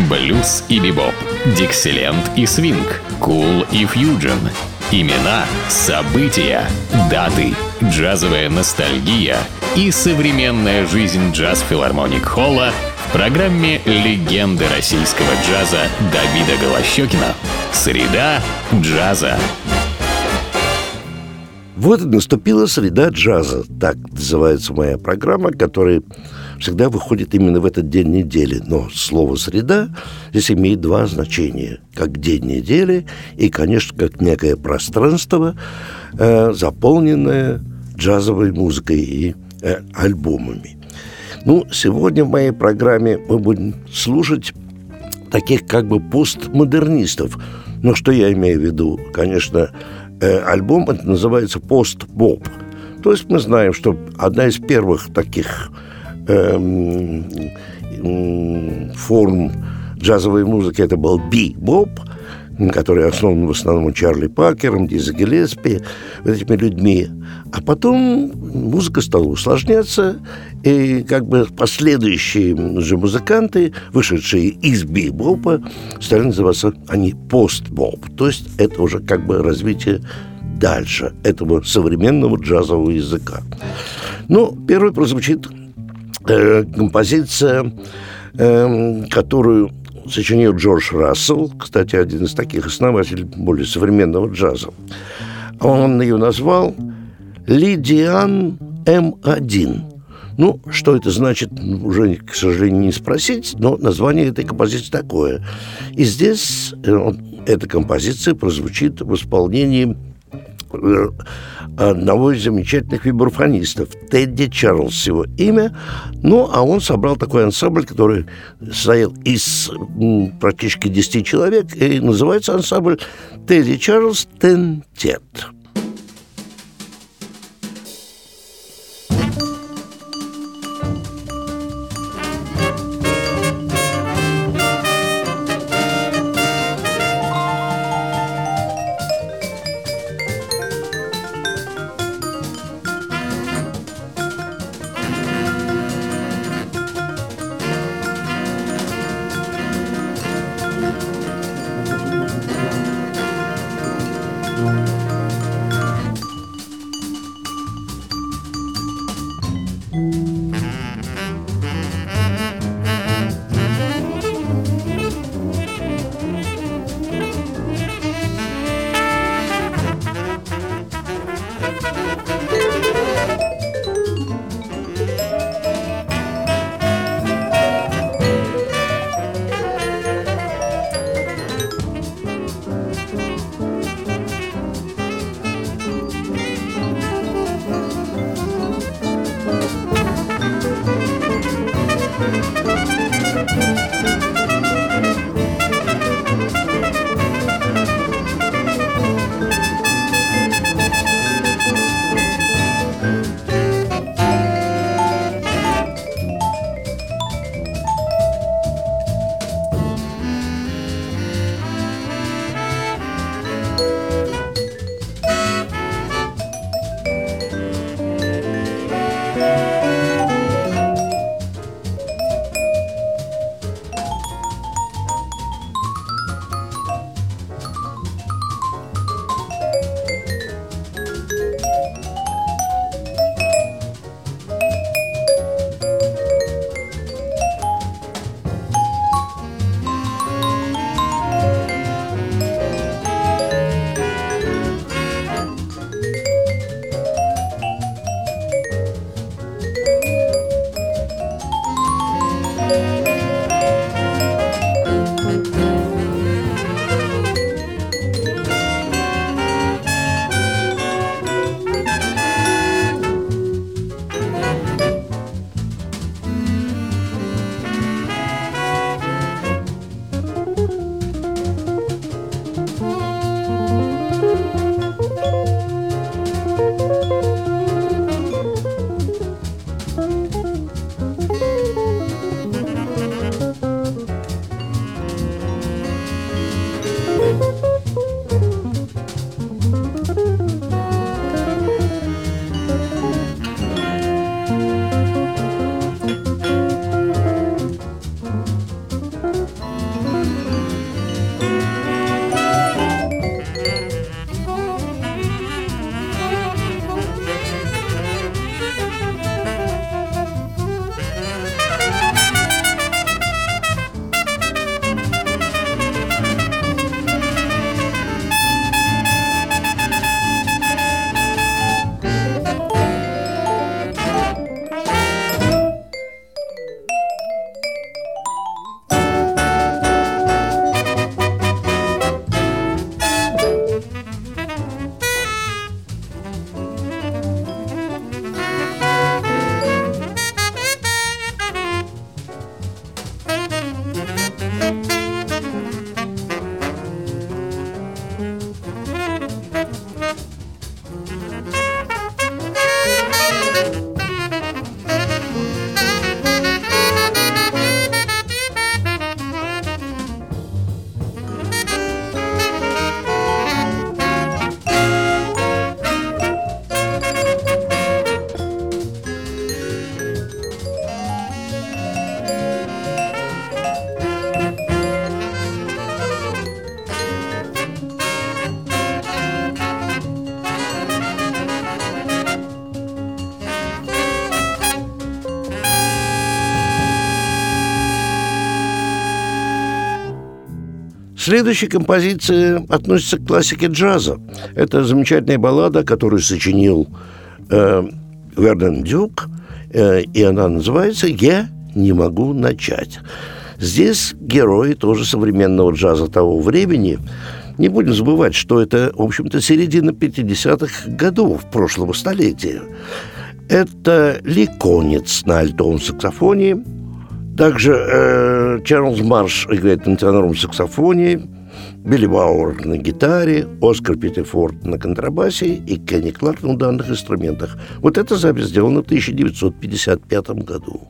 Блюз и бибоп, диксиленд и свинг, кул и фьюджен. Имена, события, даты, джазовая ностальгия и современная жизнь джаз-филармоник Холла в программе «Легенды российского джаза» Давида Голощёкина. Среда джаза. Вот и наступила среда джаза. Так называется моя программа, которая всегда выходит именно в этот день недели. Но слово «среда» здесь имеет два значения. Как день недели и, конечно, как некое пространство, заполненное джазовой музыкой и альбомами. Сегодня в моей программе мы будем слушать таких как бы постмодернистов. Но что я имею в виду? Конечно, альбом это называется пост-боп. То есть мы знаем, что одна из первых таких форм джазовой музыки это был бибоп, который основан в основном Чарли Паркером, Дизи Гиллеспи, этими людьми. А потом музыка стала усложняться, и как бы последующие же музыканты, вышедшие из бибопа, стали называться они пост-боп. То есть это уже как бы развитие дальше этого современного джазового языка. Первой прозвучит композиция, которую сочинил Джордж Рассел, кстати, один из таких основателей более современного джаза. Он ее назвал «Лидиан М1». Что это значит, уже, к сожалению, не спросить, но название этой композиции такое. И здесь эта композиция прозвучит в исполнении одного из замечательных вибрафонистов, Тедди Чарльз его имя. А он собрал такой ансамбль, который состоял из практически 10 человек, и называется ансамбль Тедди Чарльз Тентет. Следующая композиция относится к классике джаза. Это замечательная баллада, которую сочинил Вернон Дюк, и она называется «Я не могу начать». Здесь герои тоже современного джаза того времени. Не будем забывать, что это, в общем-то, середина 50-х годов прошлого столетия. Это Ли Конец на альтовом саксофоне. Также Чарльз Марш играет на теноровом саксофоне, Билли Бауэр на гитаре, Оскар Питтифорд на контрабасе и Кенни Кларк на ударных инструментах. Вот эта запись сделана в 1955 году.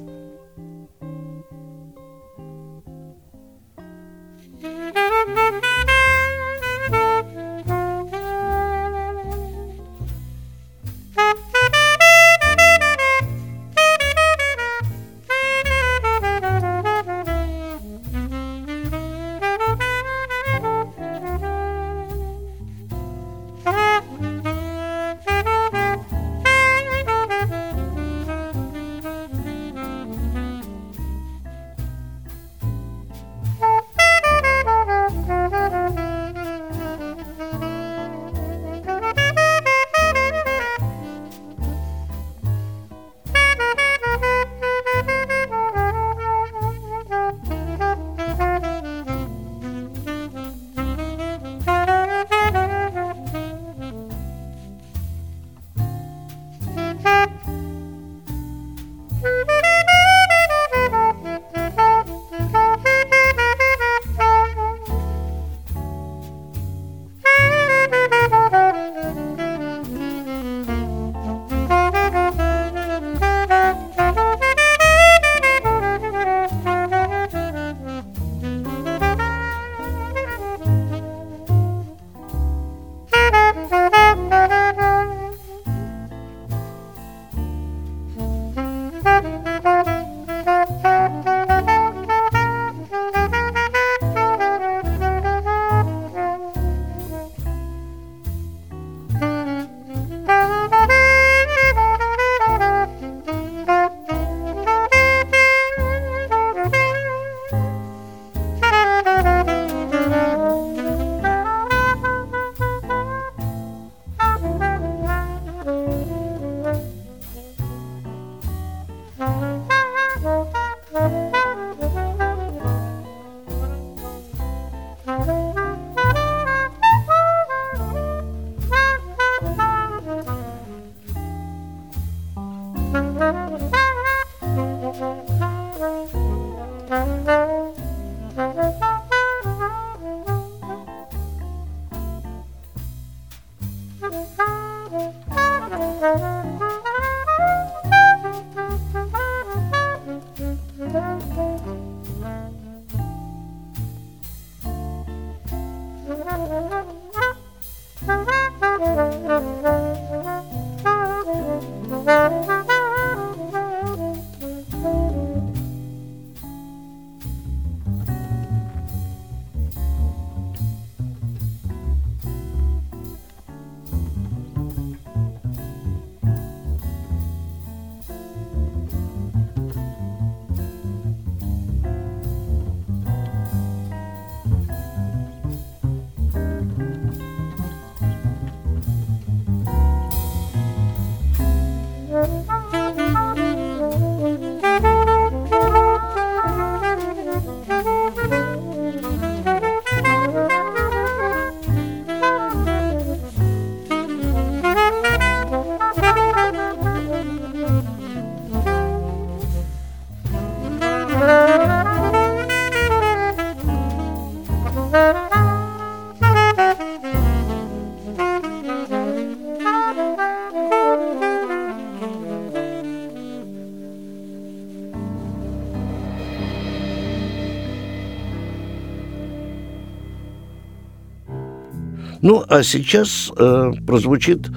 Ну, а сейчас прозвучит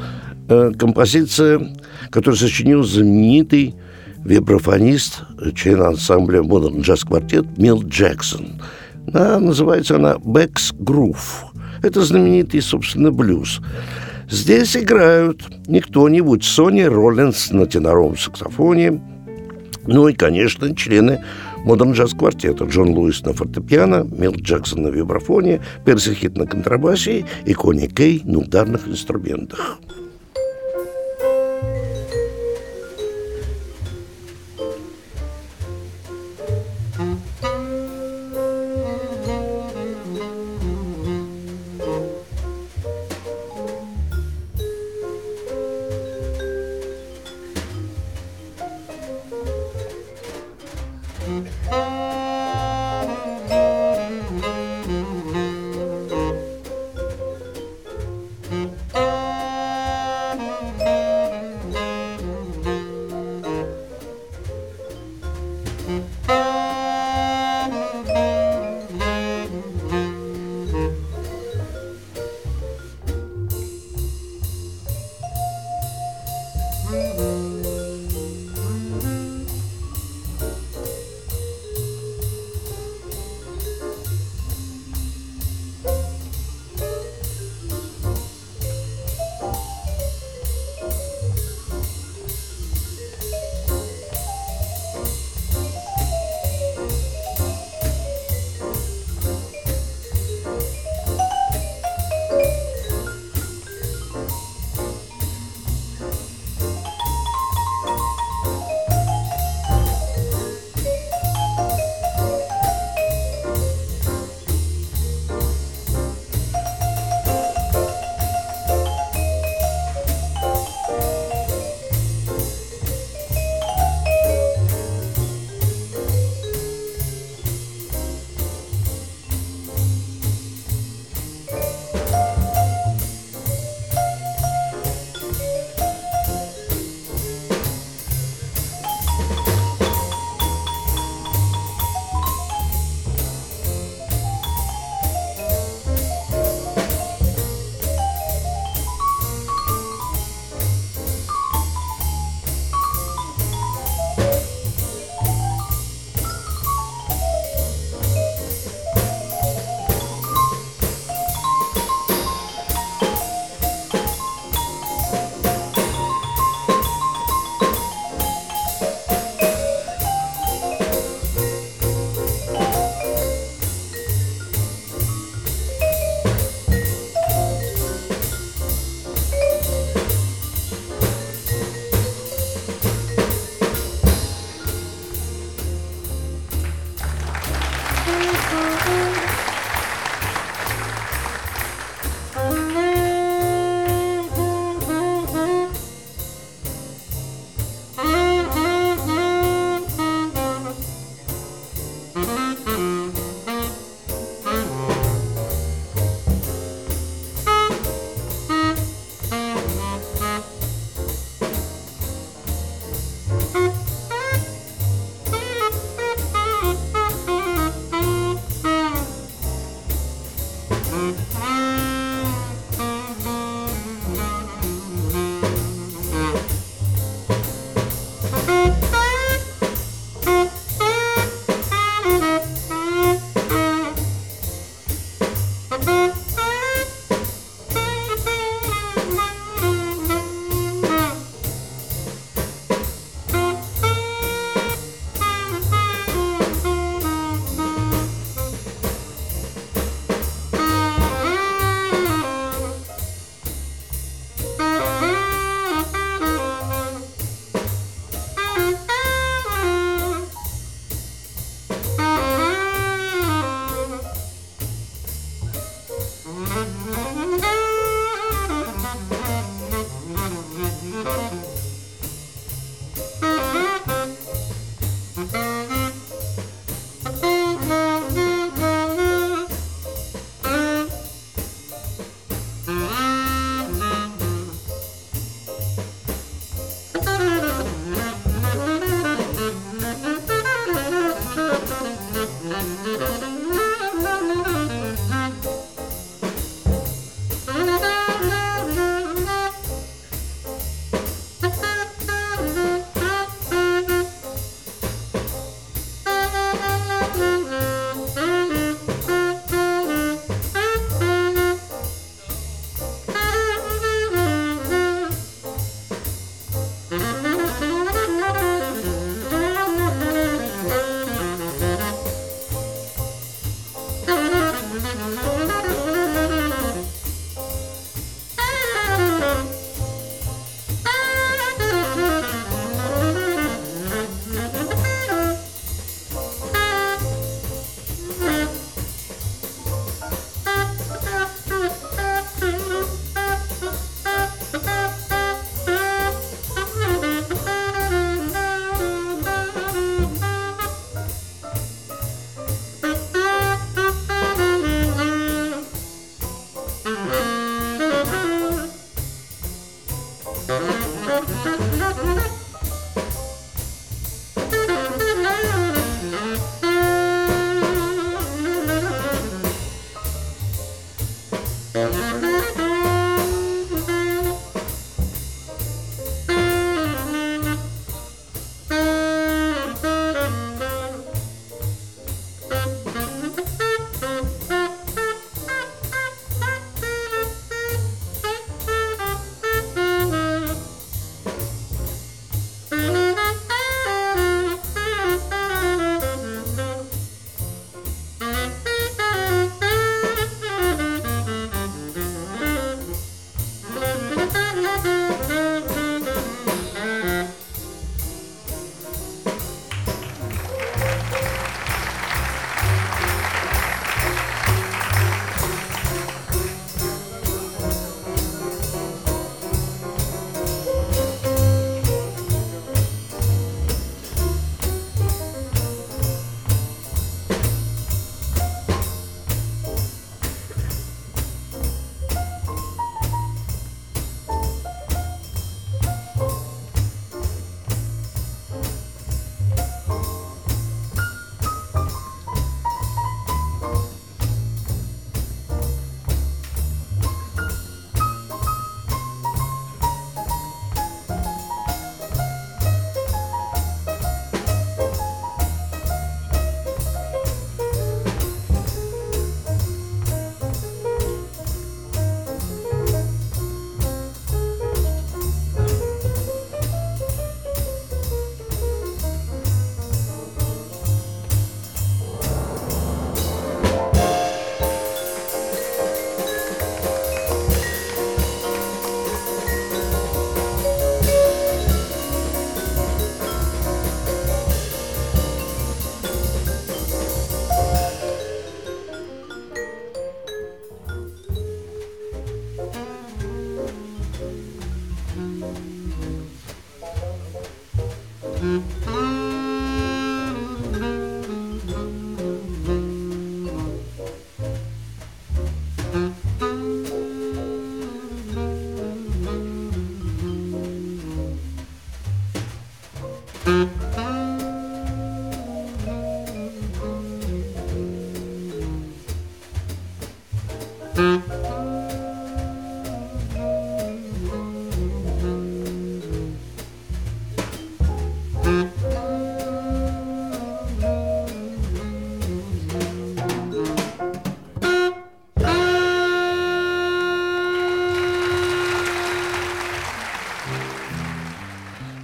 композиция, которую сочинил знаменитый вибрафонист, член ансамбля Modern Jazz Quartet Мил Джексон. Называется она «Beck's Groove». Это знаменитый, собственно, блюз. Здесь играют не кто-нибудь, Сони Роллинс на теноровом саксофоне, ну и, конечно, члены Модерн джаз-квартет. Джон Луис на фортепиано, Милт Джексон на вибрафоне, Перси Хит на контрабасе и Кони Кей на ударных инструментах.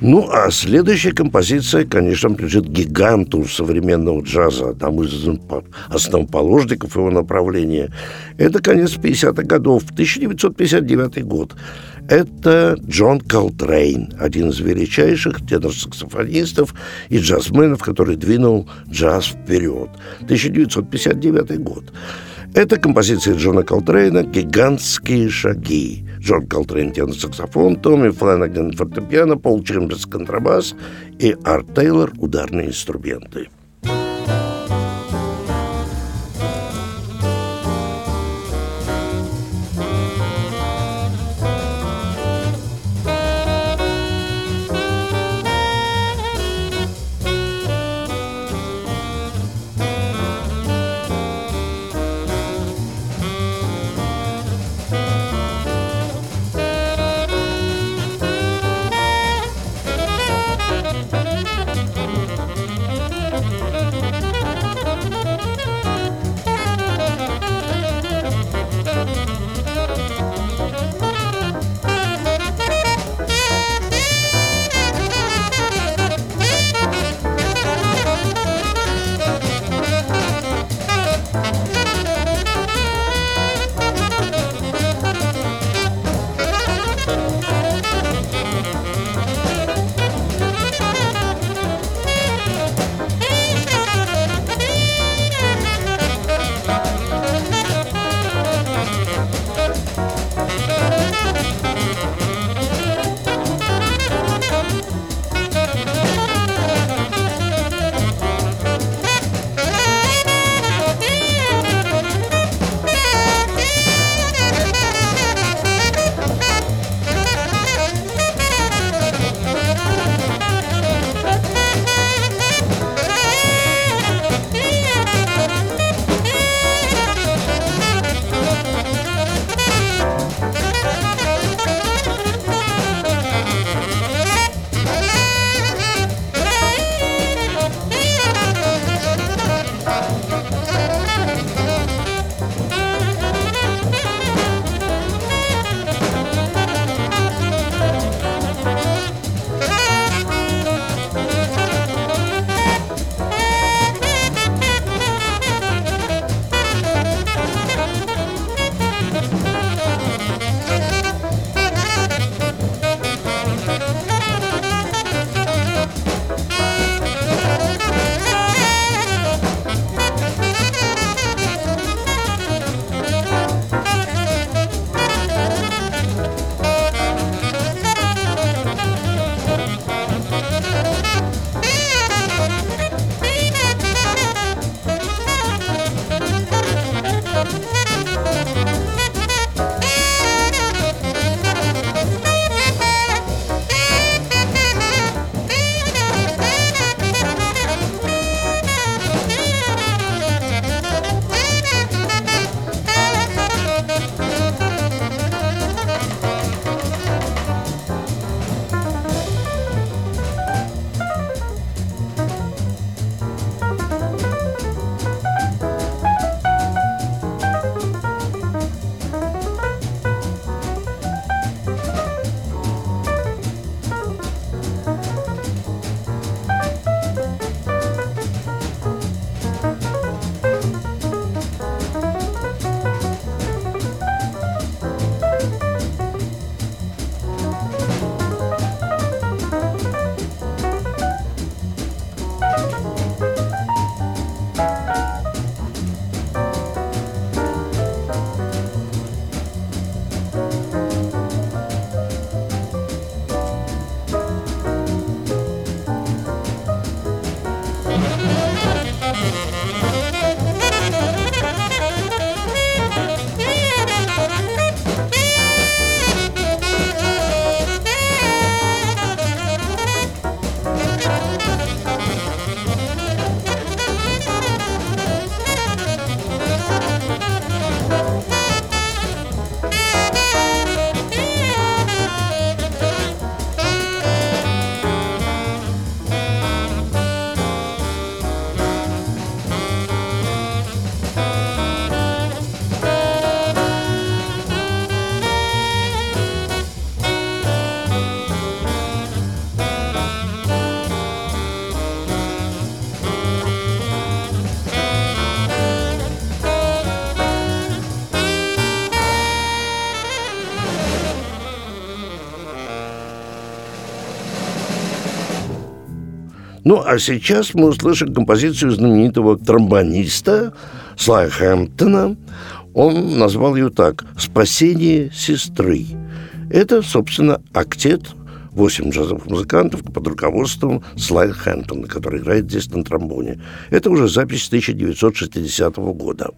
Ну, а следующая композиция, конечно, принадлежит гиганту современного джаза, одному из основоположников его направления. Это конец 50-х годов, 1959 год. Это Джон Колтрейн, один из величайших тенор-саксофонистов и джазменов, который двинул джаз вперед. 1959 год. Это композиция Джона Колтрейна «Гигантские шаги». Джон Колтрейн тенор-саксофон, Томми Фланаган фортепиано, Пол Чемберс контрабас и Арт Тейлор ударные инструменты. Ну, а сейчас мы услышим композицию знаменитого тромбониста Слая Хэмптона. Он назвал ее так: «Спасение сестры». Это, собственно, октет, 8 джазовых музыкантов под руководством Слая Хэмптона, который играет здесь на тромбоне. Это уже запись 1960 года.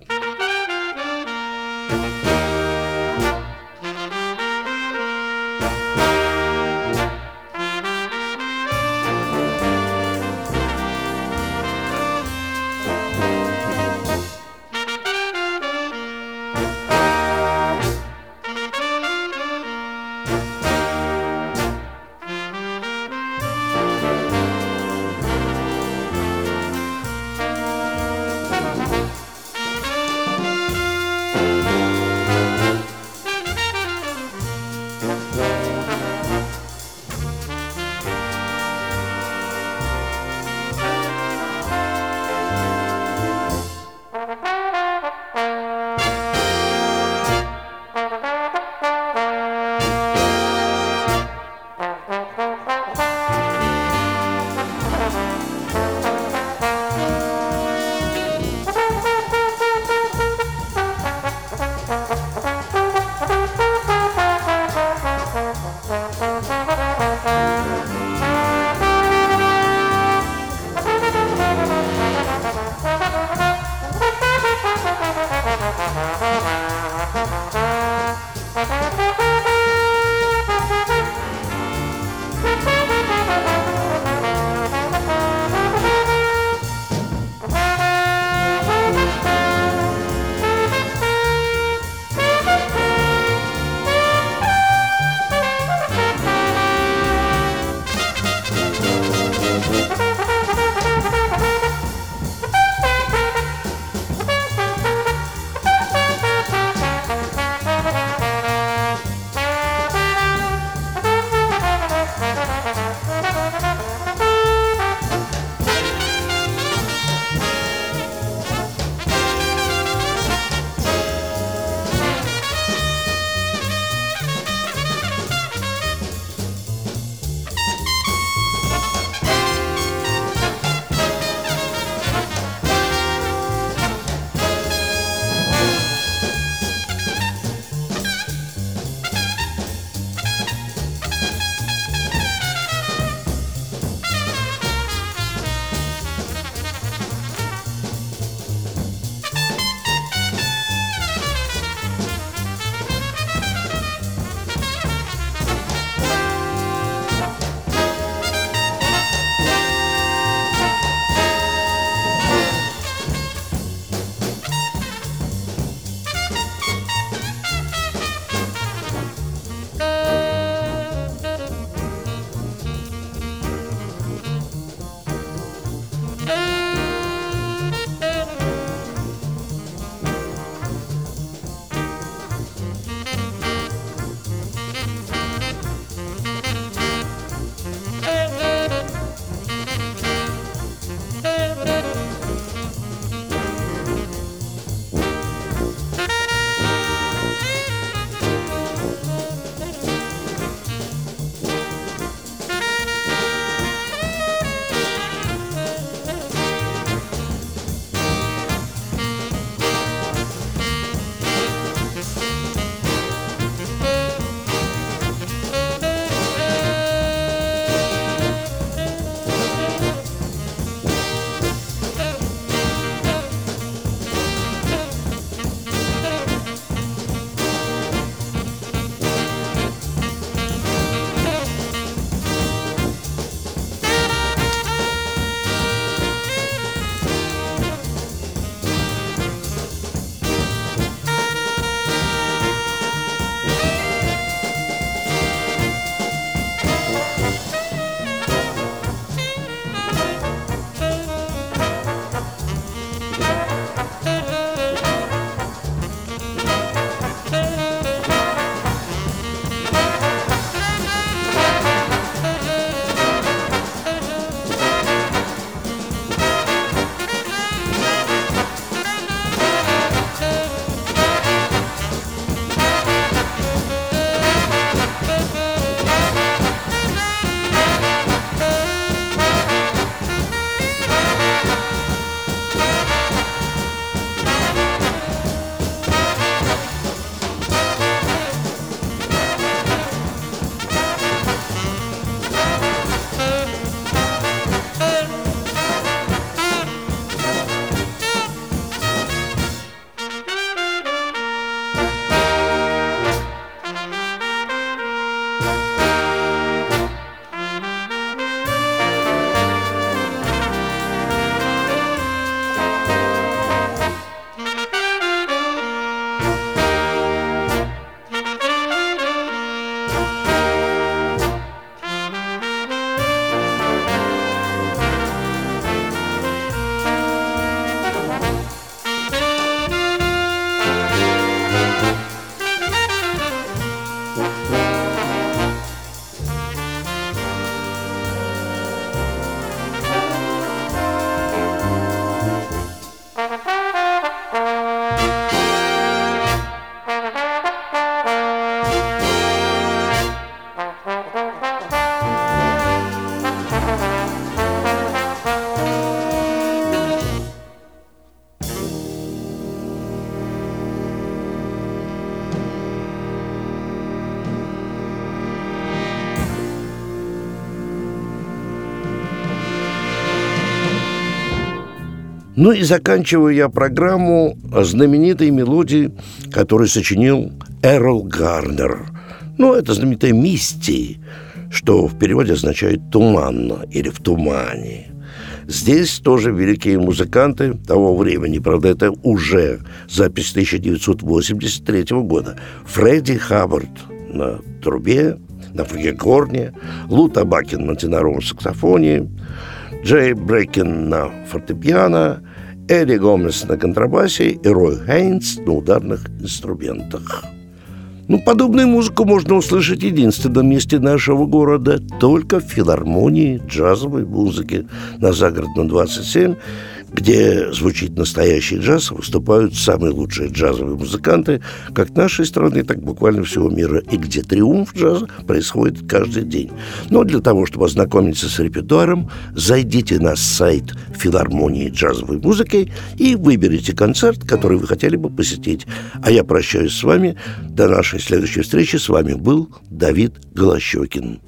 Ну и заканчиваю я программу знаменитой мелодией, которую сочинил Эрл Гарнер. Ну, это знаменитая «Мисти», что в переводе означает «туманно» или «в тумане». Здесь тоже великие музыканты того времени, правда, это уже запись 1983 года. Фредди Хаббард на трубе, на флюгельхорне, Лу Табакин на теноровом саксофоне, Джей Брейкен на фортепиано, Эдди Гомес на контрабасе и Рой Хейнс на ударных инструментах. Ну, подобную музыку можно услышать в единственном месте нашего города, только в филармонии джазовой музыки на Загородном 27, где звучит настоящий джаз, выступают самые лучшие джазовые музыканты как нашей страны, так буквально всего мира, и где триумф джаза происходит каждый день. Но для того, чтобы ознакомиться с репертуаром, зайдите на сайт филармонии джазовой музыки и выберите концерт, который вы хотели бы посетить. А я прощаюсь с вами. До нашей следующей встречи. С вами был Давид Голощёкин.